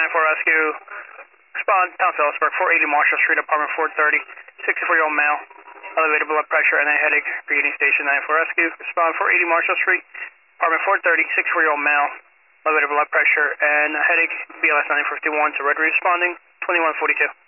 94 Rescue. Respond, Town Phillipsburg, 480 Marshall Street, apartment 430, 64-year-old male, elevated blood pressure and a headache, greeting station 94 Rescue. Respond, 480 Marshall Street, apartment 430, 64-year-old male, elevated blood pressure and a headache, BLS 951 to Red responding, 2142.